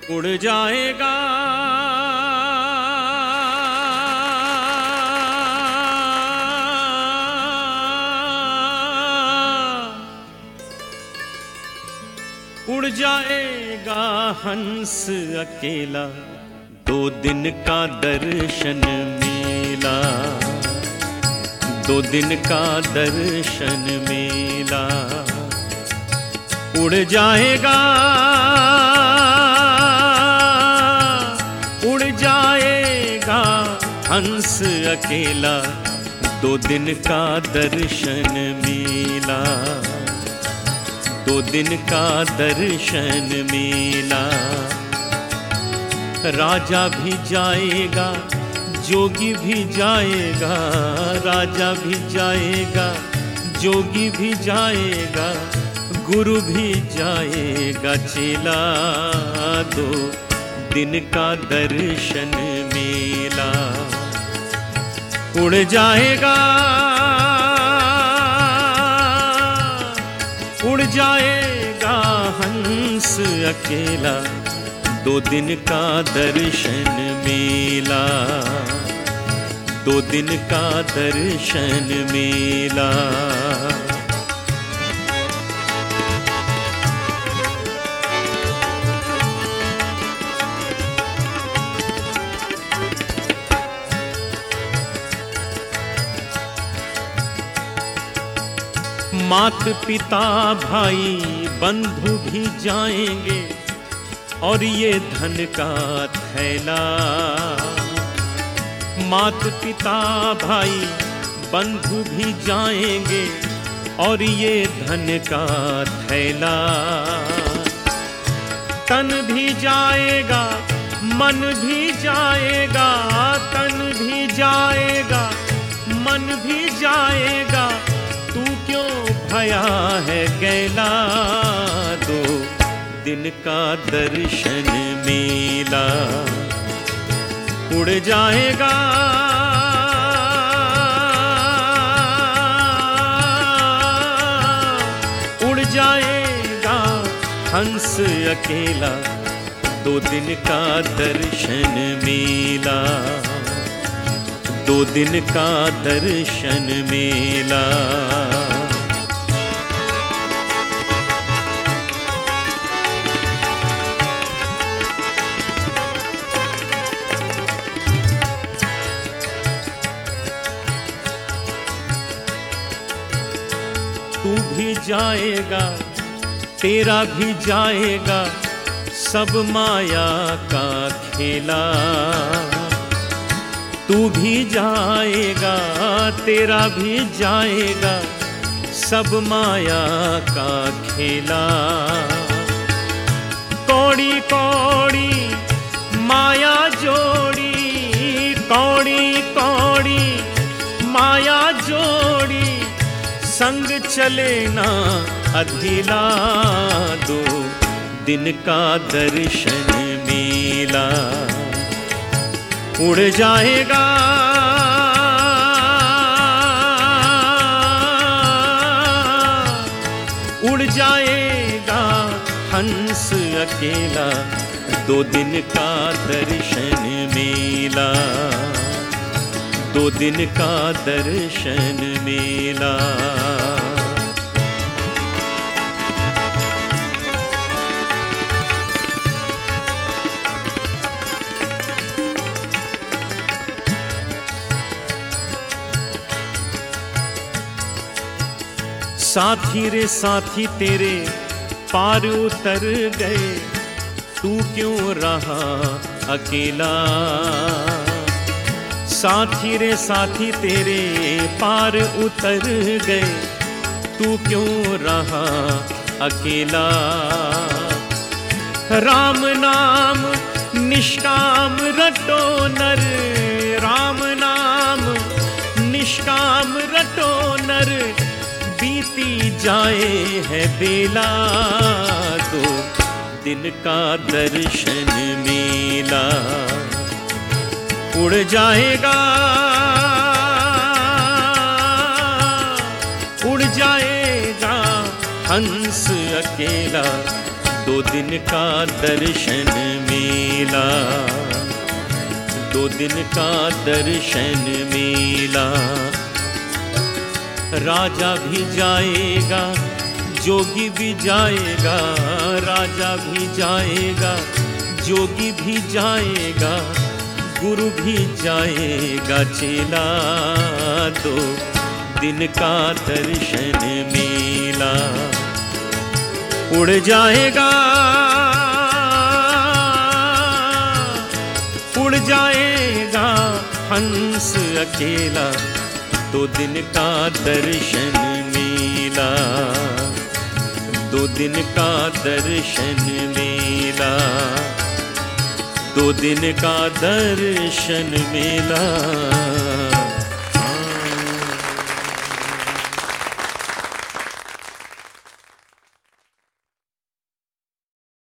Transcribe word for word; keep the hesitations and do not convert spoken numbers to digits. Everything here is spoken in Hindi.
उड़ जाएगा उड़ जाएगा हंस अकेला, दो दिन का दर्शन मेला, दो दिन का दर्शन मेला। उड़ जाएगा उड़ जाएगा हंस अकेला, दो दिन का दर्शन मेला, दो दिन का दर्शन मेला। राजा भी जाएगा, जोगी भी जाएगा, राजा भी जाएगा, जोगी भी जाएगा, गुरु भी जाएगा, चेला, दो दिन का दर्शन मेला। उड़ जाएगा उड़ जाएगा हंस अकेला, दो दिन का दर्शन मेला, दो दिन का दर्शन मेला। मात पिता भाई बंधु भी जाएंगे और ये धन का थैला। मात पिता भाई बंधु भी जाएंगे और ये धन का थैला। तन भी जाएगा मन भी जाएगा, तन भी जाएगा मन भी जाएगा, तू क्यों भया है गैला, दो दिन का दर्शन मेला। उड़ जाएगा उड़ जाएगा हंस अकेला, दो दिन का दर्शन मेला, दो दिन का दर्शन मेला। तू भी जाएगा तेरा भी जाएगा, सब माया का खेला। तू भी जाएगा तेरा भी जाएगा, सब माया का खेला। कौड़ी कौड़ी माया जोड़ी, कौड़ी कौड़ी माया जोड़ी, संग चले ना अधीला, दो दिन का दर्शन मेला। उड़ जाएगा उड़ जाएगा हंस अकेला, दो दिन का दर्शन मेला, दो दिन का दर्शन मेला। साथी रे साथी तेरे पार उतर गए, तू क्यों रहा अकेला। साथी रे साथी तेरे पार उतर गए, तू क्यों रहा अकेला। राम नाम निष्काम रटो नर, राम नाम निष्काम रटो नर, बीती जाए है बेला, दो दिन का दर्शन मेला। उड़ जाएगा उड़ जाएगा हंस अकेला, दो दिन का दर्शन मेला, दो दिन का दर्शन मेला। राजा भी जाएगा, जोगी भी जाएगा, राजा भी जाएगा, जोगी भी जाएगा, गुरु भी जाएगा चेला। दो दिन का दर्शन मेला। उड़ जाएगा, उड़ जाएगा हंस अकेला, दो दिन का दर्शन मेला, दो दिन का दर्शन मेला, दो दिन का दर्शन मेला।